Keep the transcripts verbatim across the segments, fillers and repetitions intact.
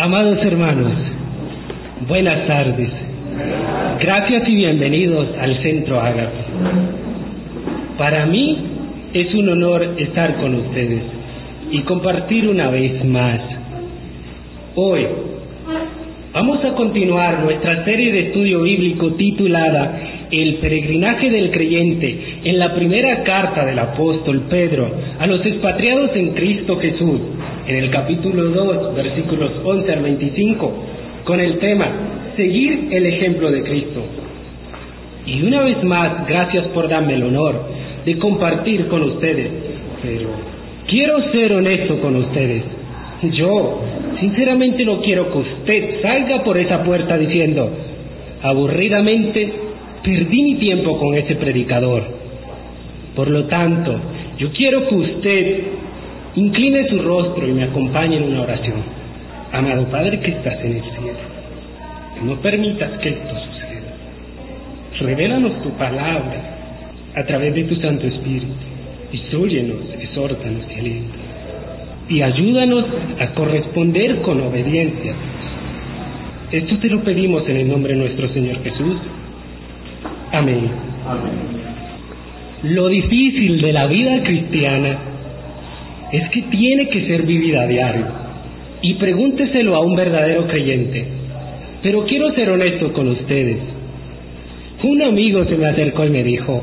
Amados hermanos, buenas tardes. Gracias y bienvenidos al Centro Ágape. Para mí es un honor estar con ustedes y compartir una vez más. Hoy vamos a continuar nuestra serie de estudio bíblico titulada El peregrinaje del creyente en la primera carta del apóstol Pedro a los expatriados en Cristo Jesús, en el capítulo dos, versículos once al veinticinco, con el tema Seguir el ejemplo de Cristo. Y una vez más, gracias por darme el honor de compartir con ustedes, pero quiero ser honesto con ustedes. Yo, sinceramente, no quiero que usted salga por esa puerta diciendo, aburridamente, perdí mi tiempo con ese predicador. Por lo tanto, yo quiero que usted incline su rostro y me acompañe en una oración. Amado Padre que estás en el cielo, no permitas que esto suceda. Revélanos tu palabra a través de tu Santo Espíritu. Instrúyenos, exhórtanos y aliéntanos. Y ayúdanos a corresponder con obediencia. Esto te lo pedimos en el nombre de nuestro Señor Jesús. Amén. Amén. Lo difícil de la vida cristiana es que tiene que ser vivida a diario. Y pregúnteselo a un verdadero creyente. Pero quiero ser honesto con ustedes. Un amigo se me acercó y me dijo,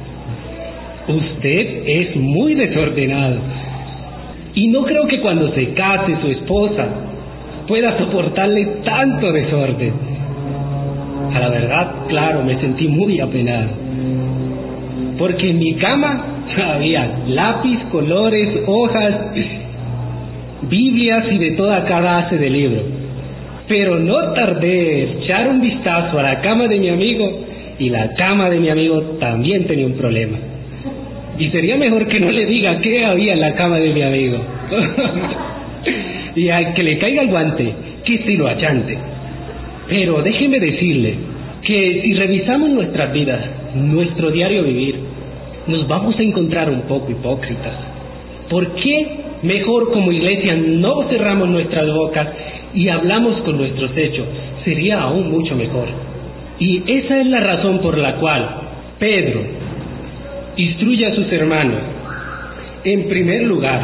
usted es muy desordenado. Y no creo que cuando se case su esposa pueda soportarle tanto desorden. A la verdad, claro, me sentí muy apenado. Porque en mi cama había lápiz, colores, hojas, Biblias y de toda clase de libros. Pero no tardé en echar un vistazo a la cama de mi amigo y la cama de mi amigo también tenía un problema. Y sería mejor que no le diga qué había en la cama de mi amigo. Y al que le caiga el guante, que estilo achante. Pero déjeme decirle que si revisamos nuestras vidas, nuestro diario vivir, nos vamos a encontrar un poco hipócritas. ¿Por qué mejor como iglesia no cerramos nuestras bocas y hablamos con nuestros hechos? Sería aún mucho mejor. Y esa es la razón por la cual Pedro instruye a sus hermanos, en primer lugar,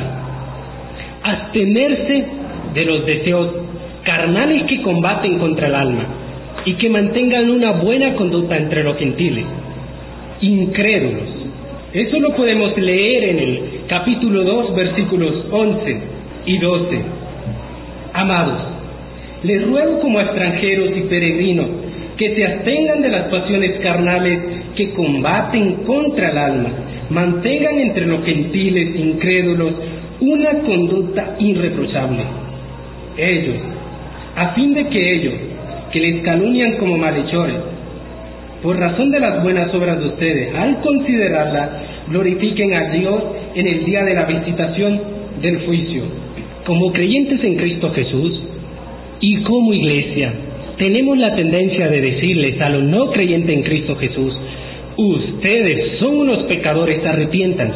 abstenerse de los deseos carnales que combaten contra el alma y que mantengan una buena conducta entre los gentiles, incrédulos. Eso lo podemos leer en el capítulo dos, versículos once y doce. Amados, les ruego como a extranjeros y peregrinos que se abstengan de las pasiones carnales que combaten contra el alma, mantengan entre los gentiles incrédulos una conducta irreprochable. Ellos, a fin de que ellos, que les calumnian como malhechores, por razón de las buenas obras de ustedes, al considerarlas, glorifiquen a Dios en el día de la visitación del juicio. Como creyentes en Cristo Jesús y como iglesia, tenemos la tendencia de decirles a los no creyentes en Cristo Jesús, ustedes son unos pecadores, arrepiéntanse.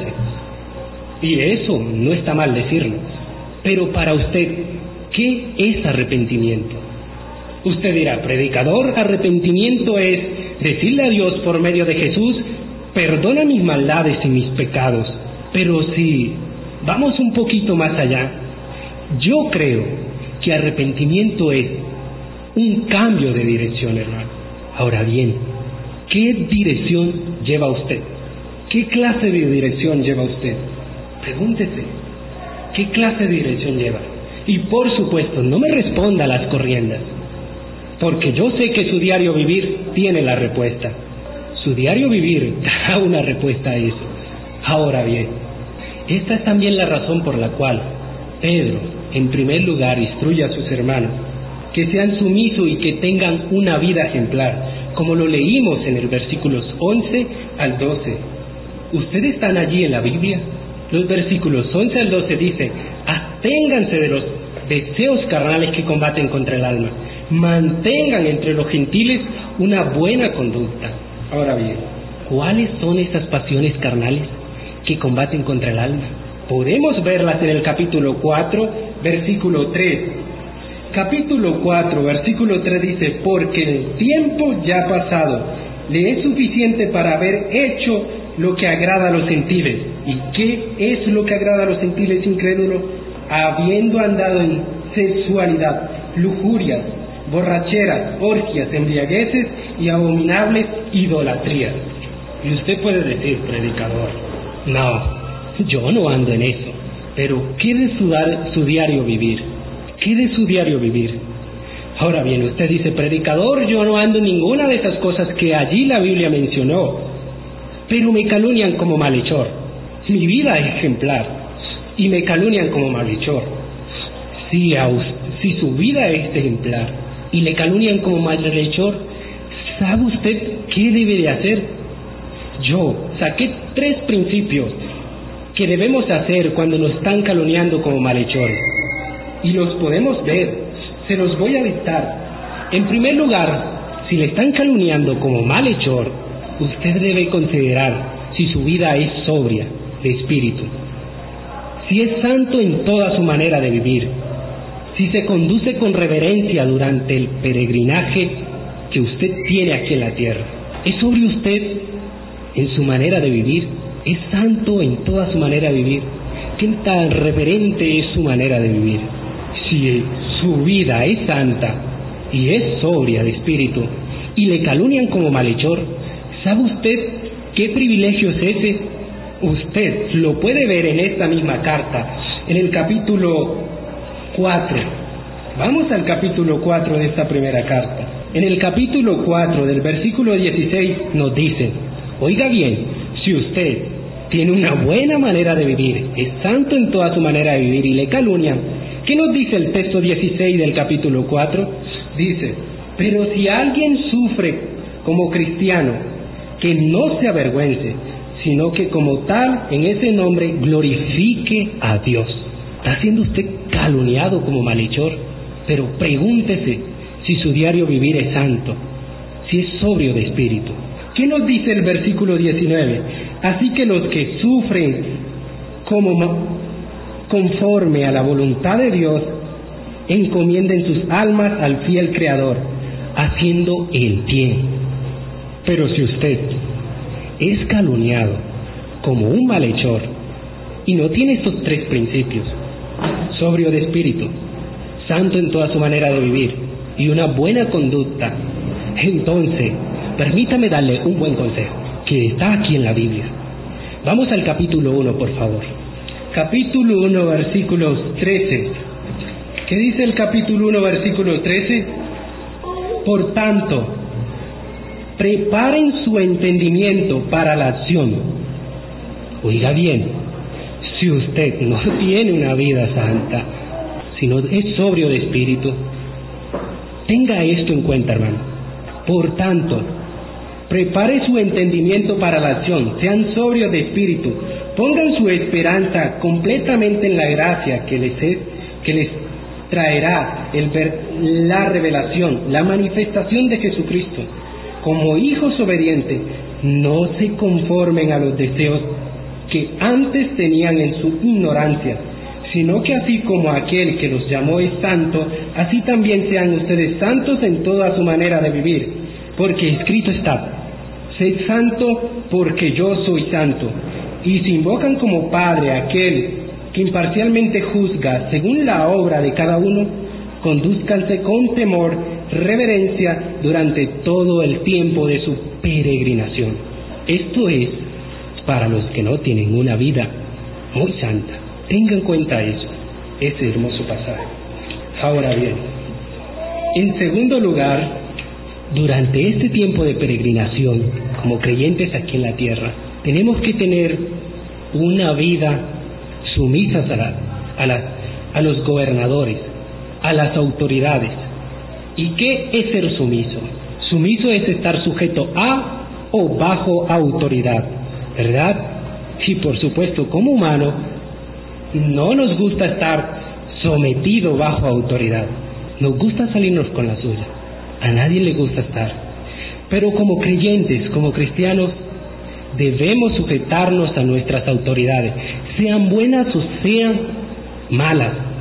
Y eso no está mal decirlo. Pero para usted, ¿qué es arrepentimiento? Usted dirá, predicador, arrepentimiento es decirle a Dios por medio de Jesús, perdona mis maldades y mis pecados. Pero si vamos un poquito más allá, yo creo que arrepentimiento es un cambio de dirección, hermano. Ahora bien, ¿qué dirección lleva usted? ¿Qué clase de dirección lleva usted? Pregúntese, ¿qué clase de dirección lleva? Y por supuesto, no me responda a las corriendas, porque yo sé que su diario vivir tiene la respuesta. Su diario vivir da una respuesta a eso. Ahora bien, esta es también la razón por la cual Pedro, en primer lugar, instruye a sus hermanos que sean sumisos y que tengan una vida ejemplar, como lo leímos en el versículos once al doce. ¿Ustedes están allí en la Biblia? Los versículos once al doce dicen, absténganse de los deseos carnales que combaten contra el alma, mantengan entre los gentiles una buena conducta. Ahora bien, ¿cuáles son esas pasiones carnales que combaten contra el alma? Podemos verlas en el capítulo cuatro, versículo tres. capítulo cuatro, versículo tres dice, porque el tiempo ya pasado le es suficiente para haber hecho lo que agrada a los gentiles. ¿Y qué es lo que agrada a los gentiles incrédulos? Habiendo andado en sensualidad, lujurias, borracheras, orgias, embriagueces y abominables idolatrías. Y usted puede decir, predicador, no, yo no ando en eso. Pero ¿qué de su, su diario vivir? ¿Qué de su diario vivir? Ahora bien, usted dice, predicador, yo no ando en ninguna de esas cosas que allí la Biblia mencionó, pero me calumnian como malhechor. Mi vida es ejemplar y me calumnian como malhechor. Si, a, si su vida es ejemplar y le calumnian como malhechor, ¿sabe usted qué debe de hacer? Yo saqué tres principios que debemos hacer cuando nos están calumniando como malhechores. Y los podemos ver, se los voy a dictar. En primer lugar, si le están calumniando como malhechor, usted debe considerar si su vida es sobria de espíritu, si es santo en toda su manera de vivir, si se conduce con reverencia durante el peregrinaje que usted tiene aquí en la tierra. ¿Es sobrio usted en su manera de vivir? ¿Es santo en toda su manera de vivir? ¿Qué tan reverente es su manera de vivir? Si su vida es santa y es sobria de espíritu y le calumnian como malhechor, ¿sabe usted qué privilegio es ese? Usted lo puede ver en esta misma carta, en el capítulo cuatro. Vamos al capítulo cuatro de esta primera carta. En el capítulo cuatro del versículo dieciséis nos dice, oiga bien, si usted tiene una buena manera de vivir, es santo en toda su manera de vivir y le calumnian, ¿qué nos dice el texto dieciséis del capítulo cuatro? Dice, pero si alguien sufre como cristiano, que no se avergüence, sino que como tal, en ese nombre, glorifique a Dios. ¿Está siendo usted calumniado como malhechor? Pero pregúntese si su diario vivir es santo, si es sobrio de espíritu. ¿Qué nos dice el versículo diecinueve? Así que los que sufren como conforme a la voluntad de Dios, encomienden sus almas al fiel Creador, haciendo el bien. Pero si usted es calumniado como un malhechor y no tiene estos tres principios, sobrio de espíritu, santo en toda su manera de vivir y una buena conducta, entonces permítame darle un buen consejo que está aquí en la Biblia. Vamos al capítulo uno, por favor. Capítulo uno, versículos trece. ¿Qué dice el capítulo uno, versículo trece? Por tanto, preparen su entendimiento para la acción. Oiga bien, si usted no tiene una vida santa, sino es sobrio de espíritu, tenga esto en cuenta, hermano. Por tanto, prepare su entendimiento para la acción, sean sobrios de espíritu, pongan su esperanza completamente en la gracia que les, es, que les traerá el ver, la revelación, la manifestación de Jesucristo. Como hijos obedientes, no se conformen a los deseos que antes tenían en su ignorancia, sino que así como aquel que los llamó es santo, así también sean ustedes santos en toda su manera de vivir, porque escrito está, sed santo porque yo soy santo. Y si invocan como Padre a aquel que imparcialmente juzga según la obra de cada uno, condúzcanse con temor, reverencia durante todo el tiempo de su peregrinación. Esto es para los que no tienen una vida muy santa. Tengan en cuenta eso, ese hermoso pasaje. Ahora bien, en segundo lugar, durante este tiempo de peregrinación, como creyentes aquí en la tierra, tenemos que tener una vida sumisas a, la, a, la, a los gobernadores, a las autoridades. ¿Y qué es ser sumiso? Sumiso es estar sujeto a o bajo autoridad, ¿verdad? Y por supuesto, como humano, no nos gusta estar sometido bajo autoridad. Nos gusta salirnos con la suya. A nadie le gusta estar. Pero como creyentes, como cristianos, debemos sujetarnos a nuestras autoridades, sean buenas o sean malas.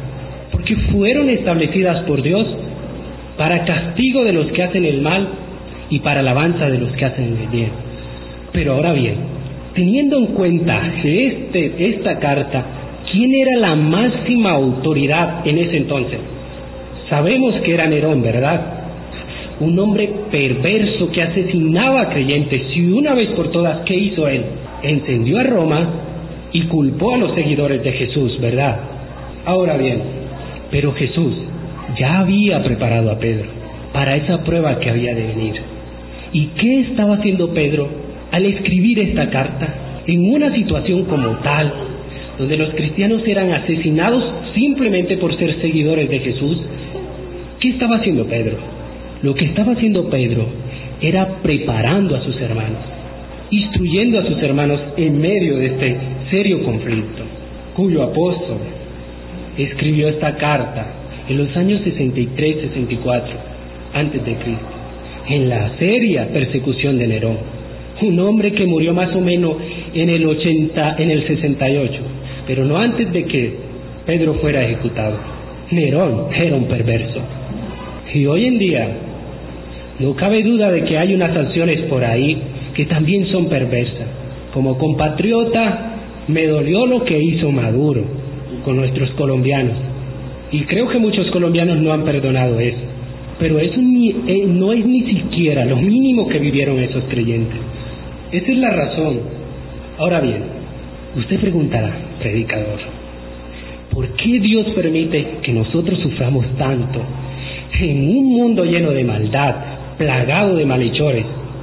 porque fueron establecidas por Dios para castigo de los que hacen el mal y para alabanza de los que hacen el bien. Pero ahora bien, teniendo en cuenta este, esta carta, ¿quién era la máxima autoridad en ese entonces? Sabemos que era Nerón, ¿verdad? Un hombre perverso que asesinaba a creyentes. Y una vez por todas, ¿qué hizo él? Encendió a Roma y culpó a los seguidores de Jesús, ¿verdad? Ahora bien, pero Jesús ya había preparado a Pedro para esa prueba que había de venir. ¿Y qué estaba haciendo Pedro al escribir esta carta en una situación como tal, donde los cristianos eran asesinados simplemente por ser seguidores de Jesús? ¿Qué estaba haciendo Pedro? Lo que estaba haciendo Pedro era preparando a sus hermanos, instruyendo a sus hermanos en medio de este serio conflicto, cuyo apóstol escribió esta carta en los años sesenta y tres sesenta y cuatro antes de Cristo, en la seria persecución de Nerón, un hombre que murió más o menos en el ochenta, en el sesenta y ocho, pero no antes de que Pedro fuera ejecutado. Nerón era un perverso. Y hoy en día no cabe duda de que hay unas sanciones por ahí que también son perversas. Como compatriota, me dolió lo que hizo Maduro con nuestros colombianos. Y creo que muchos colombianos no han perdonado eso. Pero eso ni, eh, no es ni siquiera lo mínimo que vivieron esos creyentes. Esa es la razón. Ahora bien, usted preguntará, predicador, ¿por qué Dios permite que nosotros suframos tanto en un mundo lleno de maldad, plagado de malhechores?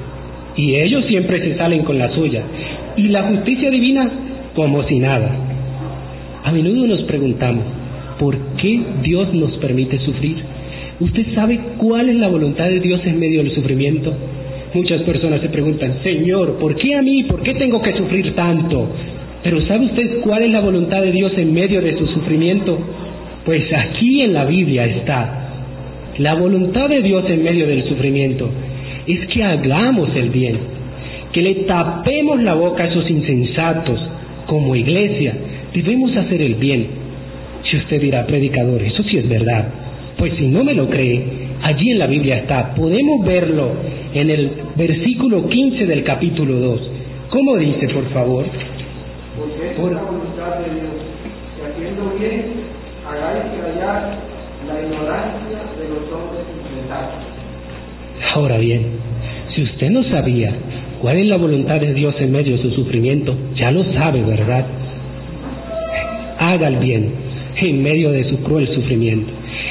Y ellos siempre se salen con la suya. Y la justicia divina como si nada. A menudo nos preguntamos, ¿por qué Dios nos permite sufrir? ¿Usted sabe cuál es la voluntad de Dios en medio del sufrimiento? Muchas personas se preguntan, Señor, ¿por qué a mí? ¿Por qué tengo que sufrir tanto? Pero ¿sabe usted cuál es la voluntad de Dios en medio de su sufrimiento? Pues aquí en la Biblia está. La voluntad de Dios en medio del sufrimiento es que hagamos el bien, que le tapemos la boca a esos insensatos. Como iglesia debemos hacer el bien. Si usted dirá, predicador, eso sí es verdad. Pues si no me lo cree, allí en la Biblia está. Podemos verlo en el versículo quince del capítulo dos. ¿Cómo dice, por favor? Porque es Por... la voluntad de Dios, que haciendo bien hagáis callar la ignorancia de los hombres insensatos. Ahora bien, si usted no sabía cuál es la voluntad de Dios en medio de su sufrimiento, ya lo sabe, ¿verdad? Haga el bien en medio de su cruel sufrimiento.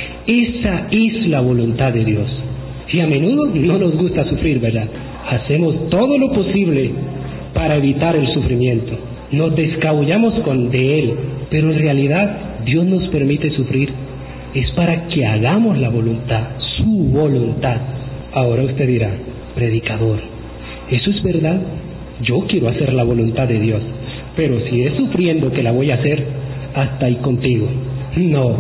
Esa es la voluntad de Dios. Y a menudo no nos gusta sufrir, ¿verdad? Hacemos todo lo posible para evitar el sufrimiento. Nos descabullamos con de él, pero en realidad Dios nos permite sufrir. Es para que hagamos la voluntad, su voluntad. Ahora usted dirá, predicador, ¿eso es verdad? Yo quiero hacer la voluntad de Dios, pero si es sufriendo que la voy a hacer, hasta ahí contigo. No,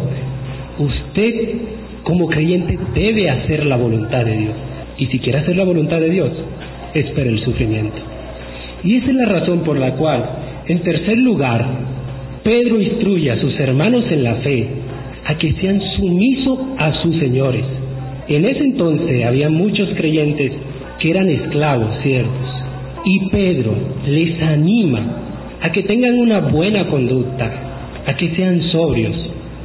usted como creyente debe hacer la voluntad de Dios. Y si quiere hacer la voluntad de Dios, espere el sufrimiento. Y esa es la razón por la cual, en tercer lugar, Pedro instruye a sus hermanos en la fe a que sean sumisos a sus señores. En ese entonces había muchos creyentes que eran esclavos, ciertos, y Pedro les anima a que tengan una buena conducta, a que sean sobrios,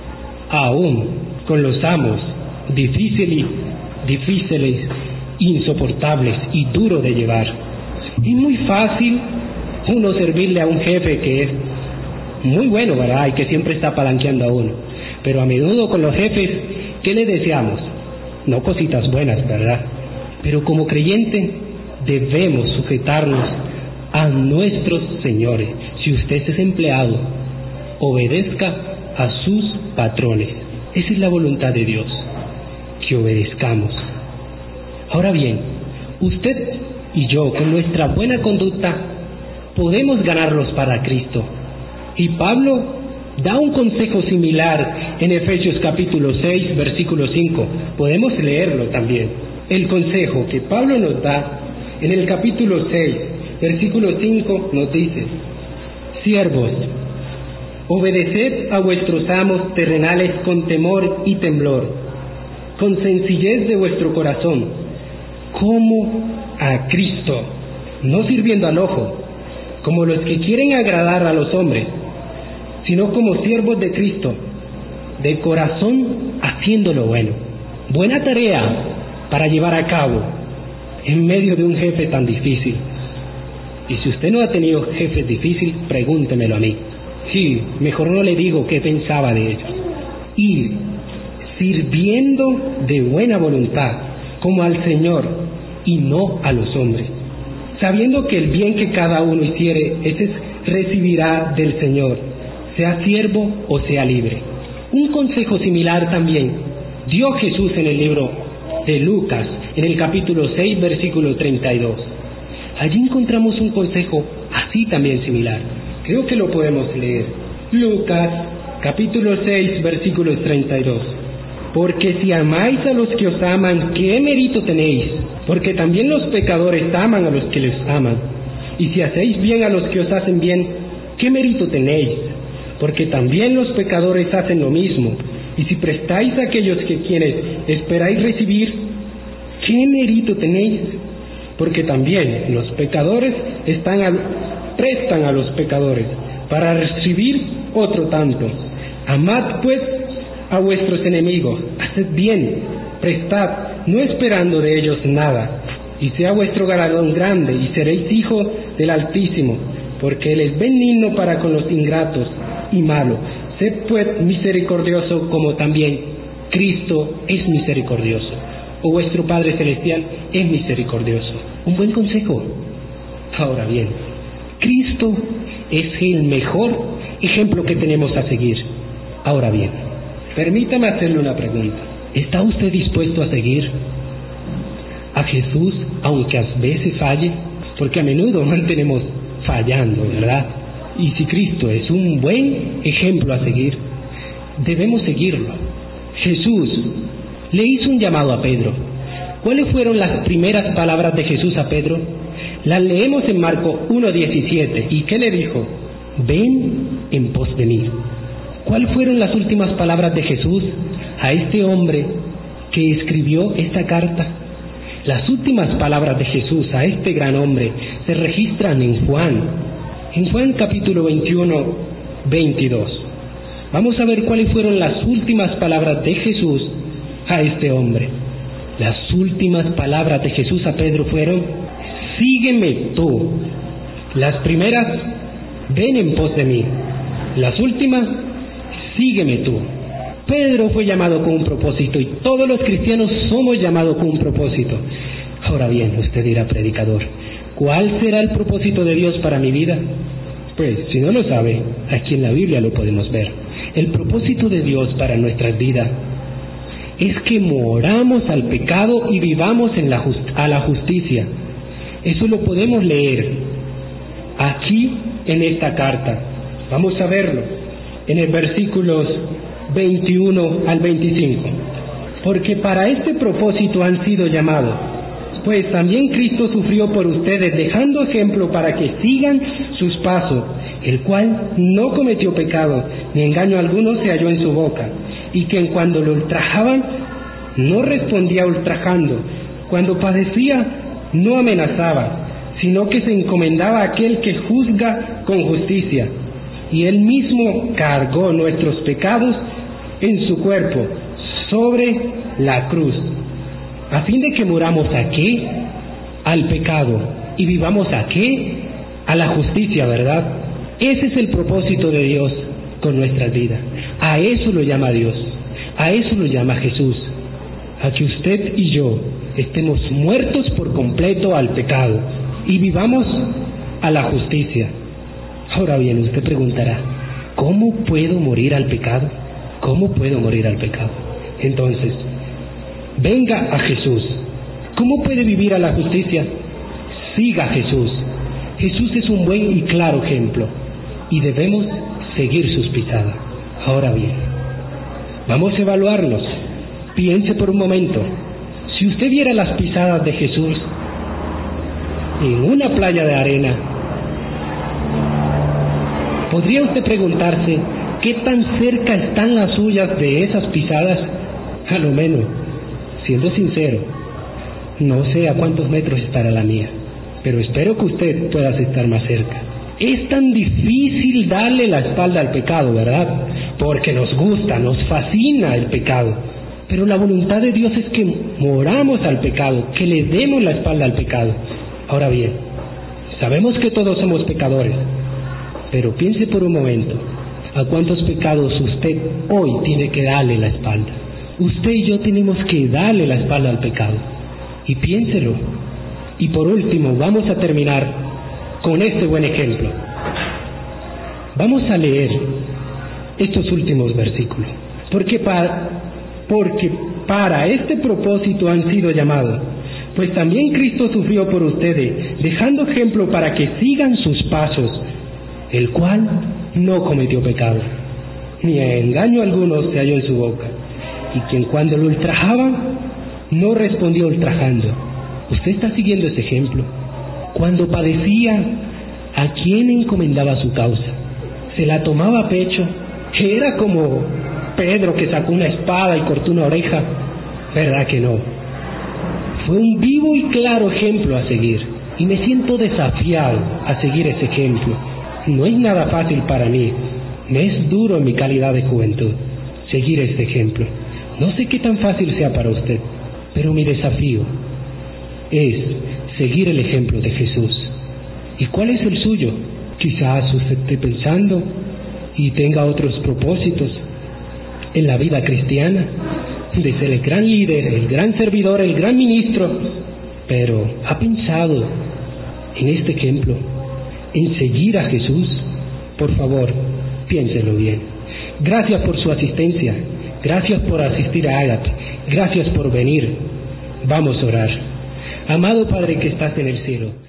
aún con los amos difíciles, difíciles, insoportables y duros de llevar. Es muy fácil uno servirle a un jefe que es muy bueno, ¿verdad? Y que siempre está palanqueando a uno. Pero a menudo con los jefes, ¿qué le deseamos? No cositas buenas, ¿verdad? Pero como creyente debemos sujetarnos a nuestros señores. Si usted es empleado, obedezca a sus patrones. Esa es la voluntad de Dios, que obedezcamos. Ahora bien, usted y yo, con nuestra buena conducta, podemos ganarlos para Cristo. Y Pablo da un consejo similar en Efesios capítulo seis, versículo cinco. Podemos leerlo también. El consejo que Pablo nos da en el capítulo seis, versículo cinco, nos dice: siervos, Obedeced a vuestros amos terrenales con temor y temblor, con sencillez de vuestro corazón, como a Cristo, no sirviendo al ojo, como los que quieren agradar a los hombres, sino como siervos de Cristo, de corazón haciendo lo bueno. Buena tarea para llevar a cabo en medio de un jefe tan difícil. Y si usted no ha tenido jefes difíciles, pregúntemelo a mí. Sí, mejor no le digo qué pensaba de ellos. Ir sirviendo de buena voluntad, como al Señor y no a los hombres, sabiendo que el bien que cada uno hiciere, ese recibirá del Señor, sea siervo o sea libre. Un consejo similar también dio Jesús en el libro de Lucas, en el capítulo seis, versículo treinta y dos. Allí encontramos un consejo así también similar. Creo que lo podemos leer. Lucas, capítulo seis, versículo treinta y dos. Porque si amáis a los que os aman, ¿qué mérito tenéis? Porque también los pecadores aman a los que les aman. Y si hacéis bien a los que os hacen bien, ¿qué mérito tenéis? Porque también los pecadores hacen lo mismo. Y si prestáis a aquellos que quienes esperáis recibir, ¿qué mérito tenéis? Porque también los pecadores están a, prestan a los pecadores para recibir otro tanto. Amad pues a vuestros enemigos, haced bien, prestad, no esperando de ellos nada, y sea vuestro galardón grande, y seréis hijos del Altísimo, porque Él es benigno para con los ingratos y malos. Sed pues misericordioso como también Cristo es misericordioso, o vuestro Padre Celestial es misericordioso. Un buen consejo. Ahora bien, Cristo es el mejor ejemplo que tenemos a seguir. Ahora bien, permítame hacerle una pregunta. ¿Está usted dispuesto a seguir a Jesús aunque a veces falle? Porque a menudo mantenemos fallando, ¿verdad? Y si Cristo es un buen ejemplo a seguir, debemos seguirlo. Jesús le hizo un llamado a Pedro. ¿Cuáles fueron las primeras palabras de Jesús a Pedro? Las leemos en Marcos uno diecisiete. ¿Y qué le dijo? Ven en pos de mí. ¿Cuáles fueron las últimas palabras de Jesús a este hombre que escribió esta carta? Las últimas palabras de Jesús a este gran hombre se registran en Juan, en Juan capítulo veintiuno, veintidós. Vamos a ver cuáles fueron las últimas palabras de Jesús a este hombre. Las últimas palabras de Jesús a Pedro fueron: sígueme tú. Las primeras: ven en pos de mí. Las últimas: sígueme tú. Pedro fue llamado con un propósito, y todos los cristianos somos llamados con un propósito. Ahora bien, usted dirá: predicador, ¿cuál será el propósito de Dios para mi vida? Pues, si no lo sabe, aquí en la Biblia lo podemos ver. El propósito de Dios para nuestras vidas es que moramos al pecado y vivamos en la just- a la justicia. Eso lo podemos leer aquí en esta carta. Vamos a verlo en el versículos veintiuno al veinticinco. Porque para este propósito han sido llamados, pues también Cristo sufrió por ustedes, dejando ejemplo para que sigan sus pasos, el cual no cometió pecado, ni engaño alguno se halló en su boca, y que cuando lo ultrajaban, no respondía ultrajando, cuando padecía, no amenazaba, sino que se encomendaba a aquel que juzga con justicia, y él mismo cargó nuestros pecados en su cuerpo sobre la cruz, a fin de que muramos a qué? Al pecado, y vivamos a qué? A la justicia, ¿verdad? Ese es el propósito de Dios con nuestras vidas. A eso lo llama Dios, a eso lo llama Jesús, a que usted y yo estemos muertos por completo al pecado y vivamos a la justicia. Ahora bien, usted preguntará: ¿cómo puedo morir al pecado? ¿Cómo puedo morir al pecado? Entonces, venga a Jesús. ¿Cómo puede vivir a la justicia? Siga a Jesús. Jesús es un buen y claro ejemplo, y debemos seguir sus pisadas. Ahora bien, vamos a evaluarlos. Piense por un momento. Si usted viera las pisadas de Jesús en una playa de arena, podría usted preguntarse: ¿Qué tan cerca están las suyas de esas pisadas? A lo menos, siendo sincero, no sé a cuántos metros estará la mía, pero espero que usted pueda estar más cerca. Es tan difícil darle la espalda al pecado, ¿verdad? Porque nos gusta, nos fascina el pecado. Pero la voluntad de Dios es que moramos al pecado, que le demos la espalda al pecado. Ahora bien, sabemos que todos somos pecadores, pero piense por un momento, ¿a cuántos pecados usted hoy tiene que darle la espalda? Usted y yo tenemos que darle la espalda al pecado. Y piénselo. Y por último, vamos a terminar con este buen ejemplo. Vamos a leer estos últimos versículos, porque para, porque para este propósito han sido llamados, pues también Cristo sufrió por ustedes, dejando ejemplo para que sigan sus pasos, el cual no cometió pecado, ni engaño alguno se halló en su boca, y quien cuando lo ultrajaban, no respondió ultrajando. Usted está siguiendo ese ejemplo. Cuando padecía, ¿a quién encomendaba su causa? ¿Se la tomaba a pecho? ¿Era como Pedro que sacó una espada y cortó una oreja? ¿Verdad que no? Fue un vivo y claro ejemplo a seguir, y me siento desafiado a seguir ese ejemplo. No es nada fácil para mí, me es duro en mi calidad de juventud seguir este ejemplo. No sé qué tan fácil sea para usted, pero mi desafío es seguir el ejemplo de Jesús. ¿Y cuál es el suyo? Quizás usted esté pensando y tenga otros propósitos en la vida cristiana, de ser el gran líder, el gran servidor, el gran ministro, pero ¿ha pensado en este ejemplo, en seguir a Jesús? Por favor, piénselo bien. Gracias por su asistencia, gracias por asistir a Ágape, gracias por venir. Vamos a orar. Amado Padre que estás en el cielo,